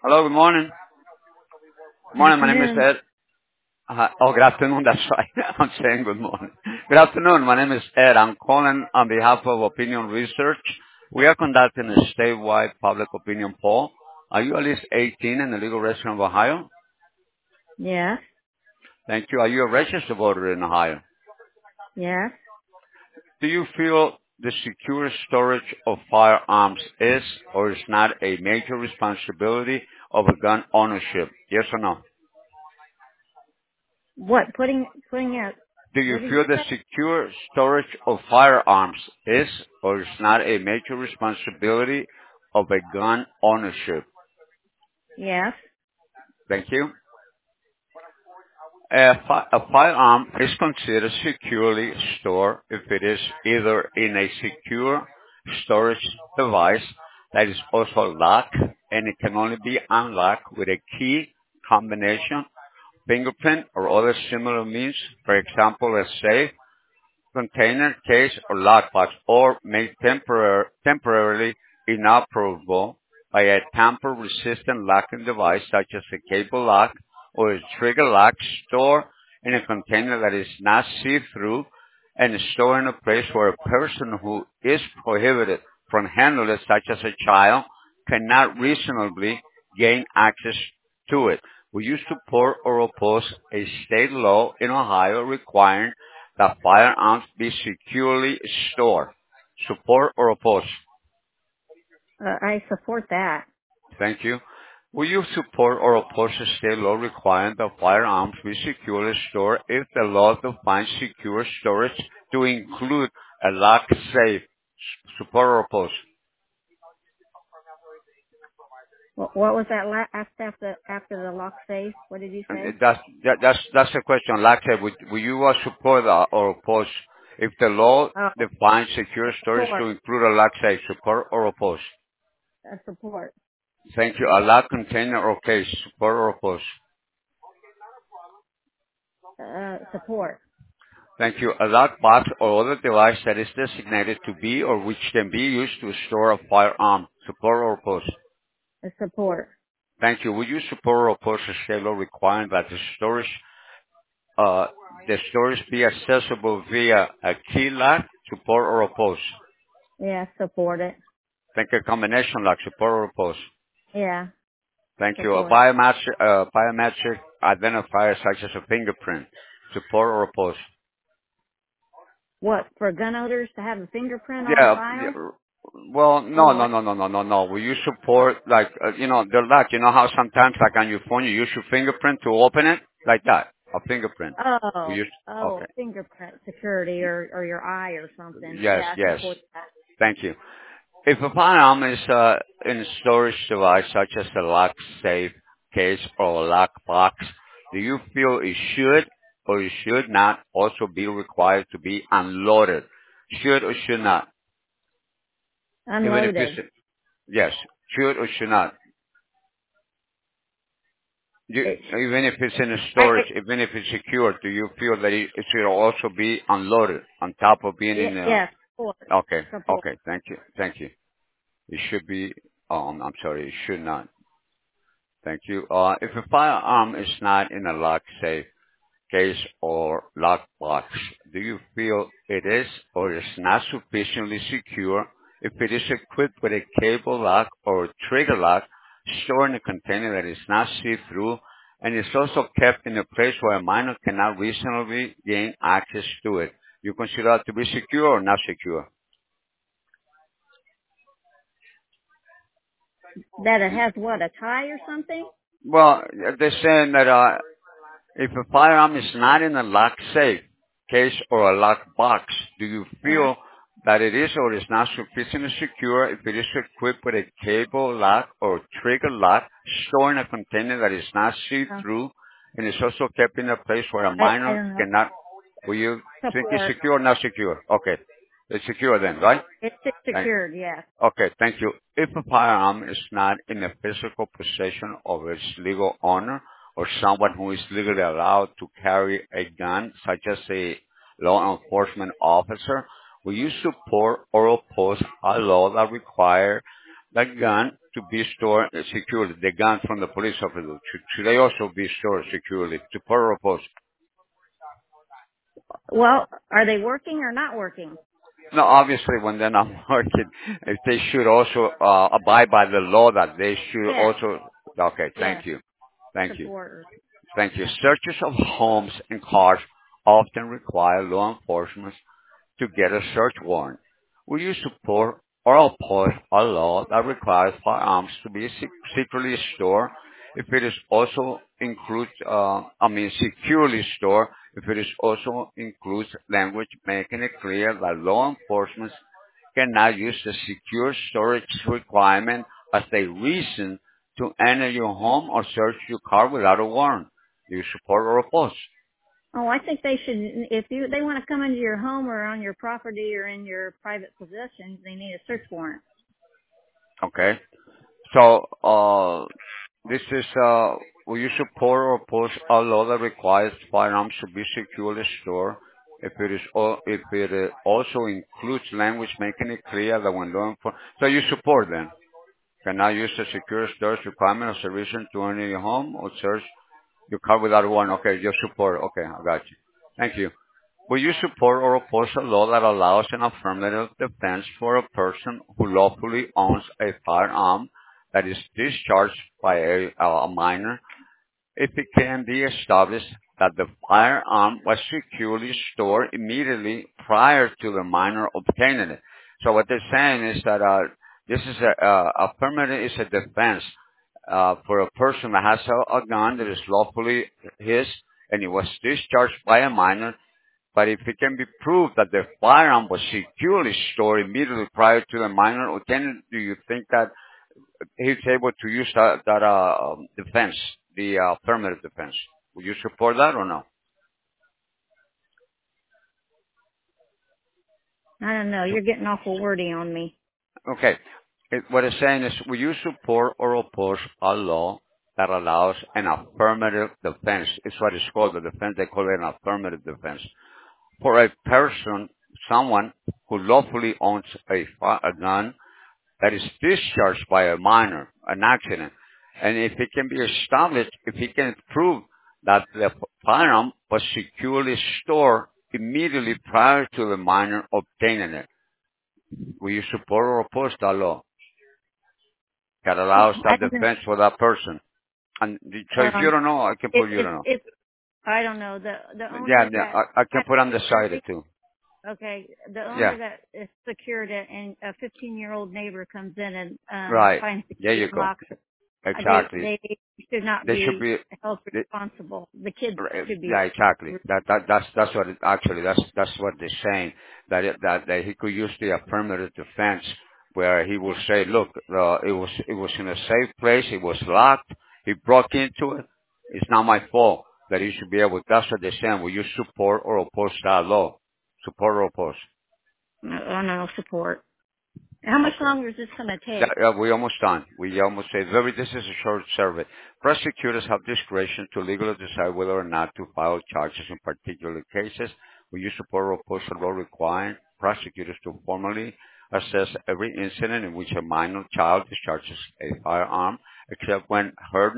Hello, good morning. Good Good morning, my name is afternoon. Ed. Oh, good afternoon, that's right. I'm saying good morning. Good afternoon, my name is Ed. I'm calling on behalf of Opinion Research. We are conducting a statewide public opinion poll. Are you at least 18 in the legal resident of Ohio? Yes, Thank you. Are you a registered voter in Ohio? yes. Do you feel the secure storage of firearms is or is not a major responsibility of a gun ownership? Yes or no? What? Putting out? Do you What did feel you the say? secure storage of firearms is or is not a major responsibility of a gun ownership? Yes. Thank you. A firearm is considered securely stored if it is either in a secure storage device that is also locked and it can only be unlocked with a key combination, fingerprint, or other similar means. For example, a safe, container, case, or lockbox, or made temporarily inoperable by a tamper-resistant locking device such as a cable lock or a trigger lock stored in a container that is not see-through and stored in a place where a person who is prohibited from handling it, such as a child, cannot reasonably gain access to it. Will you support or oppose a state law in Ohio requiring that firearms be securely stored? Support or oppose? I support that. Thank you. Will you support or oppose a state law requiring that firearms be securely stored if the law defines secure storage to include a lock safe? Support or oppose? What was that after the lock safe? What did you And say? that's the question. Lock safe. Will you support or oppose if the law Oh, defines secure storage to support. include a lock safe? Support or oppose? Support. Thank you. A lock container or case. Support or oppose? Support. Thank you. A lockbox or other device that is designated to be or which can be used to store a firearm. Support or oppose? Support. Thank you. Will you support or oppose a state law requiring that uh, the storage be accessible via a key lock? Support or oppose? Yeah, support it. Thank you. Combination lock. Support or oppose? Yeah, Thank you. A support. biometric identifier such as a fingerprint. Support or oppose? What, for gun owners to have a fingerprint on Yeah. file? Well, no, Oh, no, no, no, no, no, no. Will you support like the lock? You know how sometimes like on your phone you use your fingerprint to open it, like that, a fingerprint. Will you? Okay. fingerprint security or your eye or something. Yes, Yeah, I yes. support that. Thank you. If a firearm is in a storage device such as a lock safe case or a lock box, do you feel it should or it should not also be required to be unloaded? Should or should not? Even if it's Unloaded. yes, should or should not? It, Even if it's in a I, storage, even if it's secure, do you feel that it should also be unloaded on top of being in a... yes, support. Okay, Support. okay, thank you, thank you. It should be, I'm sorry, it should not. Thank you. If a firearm is not in a lock safe case or lock box, do you feel it is or is not sufficiently secure if it is equipped with a cable lock or a trigger lock stored in a container that is not see-through and is also kept in a place where a minor cannot reasonably gain access to it? You consider it to be secure or not secure? That it has what, a tie or something? Well, they're saying that if a firearm is not in a lock safe case or a locked box, do you Yeah. feel that it is or is not sufficiently secure if it is equipped with a cable lock or trigger lock stored in a container that is not Uh, see-through and is also kept in a place where a I minor don't know. cannot? Will you think it's Support. secure or not secure? Okay. It's secure then, right? It's Thank secured, yes. Okay, thank you. If a firearm is not in the physical possession of its legal owner or someone who is legally allowed to carry a gun, such as a law enforcement officer, will you support or oppose a law that requires that gun to be stored securely. The gun from the police officer should they also be stored securely? Support or oppose? Well, are they working or not working? No, obviously, when they're not working, if they should also abide by the law that they should Yes, also. Okay, yes, thank you, support. thank you. Searches of homes and cars often require law enforcement to get a search warrant. Will you support or oppose a law that requires firearms to be secretly stored if it is also includes, securely stored if it is also includes language making it clear that law enforcement cannot use the secure storage requirement as a reason to enter your home or search your car without a warrant? Do you support or oppose? Oh, I think they should, if they want to come into your home or on your property or in your private possessions, they need a search warrant. Okay. So, this is, will you support or oppose a law that requires firearms to be securely stored if it also includes language making it clear that when law enforcement, so you support then? Cannot use a secure storage requirement as a reason to enter your home or search your car without one. Okay, you support. Okay, I got you. Thank you. Will you support or oppose a law that allows an affirmative defense for a person who lawfully owns a firearm that is discharged by a minor if it can be established that the firearm was securely stored immediately prior to the minor obtaining it? So what they're saying is that this is affirmative is a defense for a person that has a gun that is lawfully his and it was discharged by a minor, but if it can be proved that the firearm was securely stored immediately prior to the minor obtaining, do you think that he's able to use that defense, the affirmative defense? Would you support that or no? I don't know. You're getting awful wordy on me. Okay. What it's saying is, will you support or oppose a law that allows an affirmative defense? It's what it's called, the defense. They call it an affirmative defense. For a person, someone who lawfully owns a gun that is discharged by a minor, an accident. And if it can be established, if he can prove that the firearm was securely stored immediately prior to the minor obtaining it, will you support or oppose that law that allows I that don't know. defense for that person? And so if you don't know, I can put you don't know. If I don't know the Yeah, owner yeah, that I can has put undecided security. too. Okay, the owner Yeah, that is secured it, and a 15-year-old neighbor comes in and right. finds There security you and go. locks it. Exactly. They should not They should be be. held They, responsible. The kids should be. Yeah, exactly. That's what actually that's what they're saying, that he could use the affirmative defense where he will say, look, it was in a safe place, it was locked, he broke into it, it's not my fault. That he should be able. That's what they're saying. Will you support or oppose that law? Support or oppose? No support. How much Okay. longer is this going to Yeah, take? we almost done. We almost say this is a short survey. Prosecutors have discretion to legally decide whether or not to file charges in particular cases. Will you support or oppose a law requiring prosecutors to formally assess every incident in which a minor child discharges a firearm, except when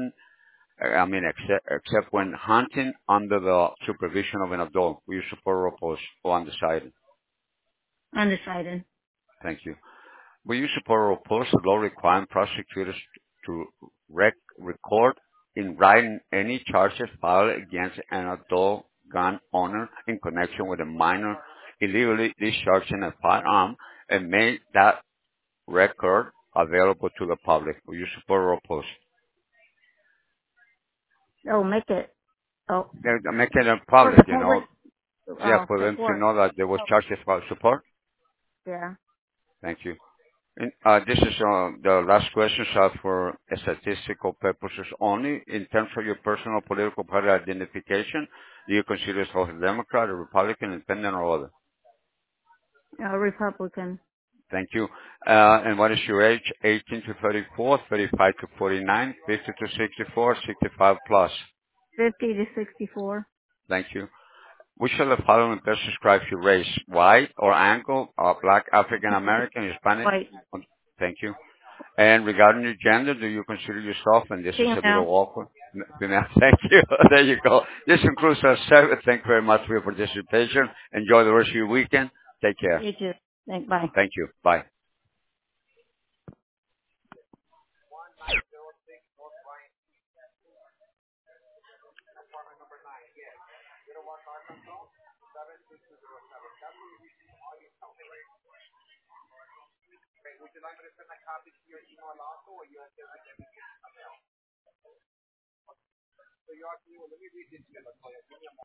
except when hunting under the supervision of an adult? Will you support or oppose or undecided? Undecided. Thank you. Will you support or oppose a law requiring prosecutors to record in writing any charges filed against an adult gun owner in connection with a minor illegally discharging a firearm and make that record available to the public? Will you support or oppose? Oh, make it. Oh, Make it for the public, public. Yeah, Oh, for them to support. know that there was Oh, charges about support. yeah. Thank you. And, this is the last questions are for statistical purposes only. In terms of your personal political party identification, do you consider yourself a Democrat, a Republican, independent, or other? Republican. Thank you. And what is your age? 18 to 34, 35 to 49, 50 to 64, 65 plus. 50 to 64. Thank you. Which of the following best describes your race? White or Anglo, Black, African American, Hispanic? White. Thank you. And regarding your gender, do you consider yourself, and this is a bit Female. awkward, female? Thank you. There you go. This concludes our segment. Thank you very much for your participation. Enjoy the rest of your weekend. Take care. You too. Thank. Bye. Thank you. Bye.